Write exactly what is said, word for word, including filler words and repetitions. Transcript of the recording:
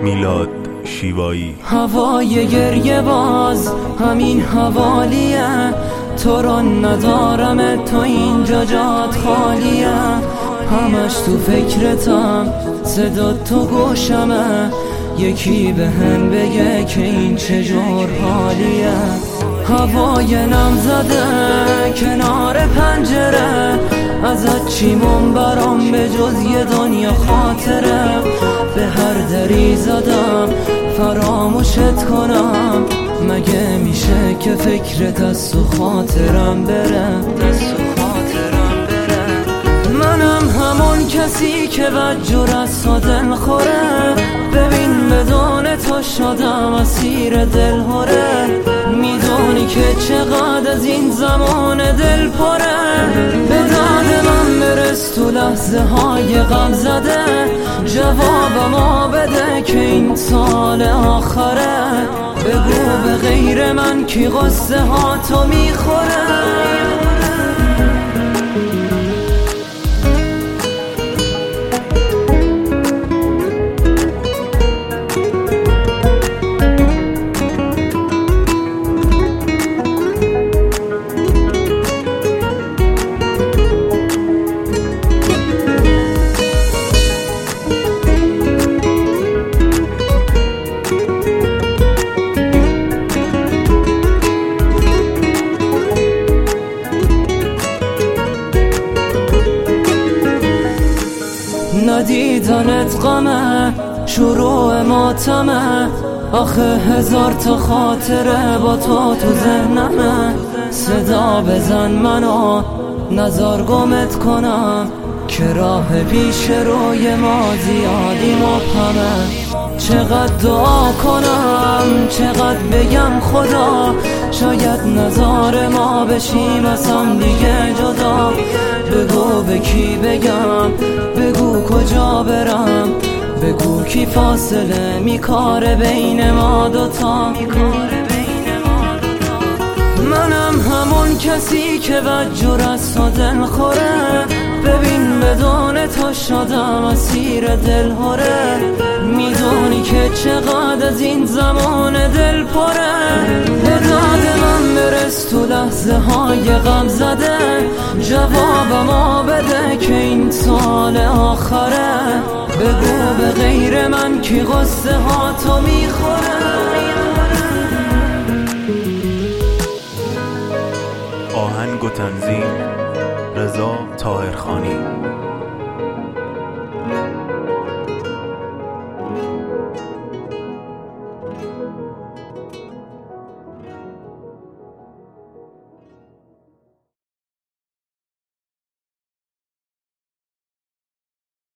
میلاد شیوایی. هوای گریه باز همین حوالیه، تو رو ندارم تو اینجا جات خالیه، همش تو فکرتم صدا تو گوشمه، یکی به هم بگه که این چجور حالیه. هوای نم زده کنار پنجره، ازت چیمون برام به جز یه دنیا خاطره، به هر دری زدم فراموشت کنم، مگه میشه که فکرت از تو خاطرم بره. منم همون کسی که بدجور از تو دل خوره، ببین بدون تو شدم اسیر دل هره، میدونی که چقدر از این زمان دل پره، به داد من برس تو لحظه های غم زده، جوابمو بده که این سال آخره، بگو به غیر من کی قصه ها تو میخوره. ندیدنت غمه شروع ماتمه، آخه هزار تا خاطره با تو تو ذهنمه، صدا بزن منو نزار گمت کنم، که راه پیش روی ما زیادی مبهمه، چقدر دعا کنم چقدر بگم خدا، شاید نزار ما بشیم از هم دیگه جدا، بگو به کی بگم بگو کجا برم، بگو کی فاصله میکاره بین ما دوتا. منم همون کسی که بدجور از تو دل خوره، ببین بدون تو شدم اسیر دل هره، میدونی که چقدر از این زمان دل پره، به داد من برس تو لحظه های غم زده، جوابمو بده که این سال آخره، بگو به غیر من کی قصه ها تو میخوره. آهنگ و تنظیم رضا طاهرخانی.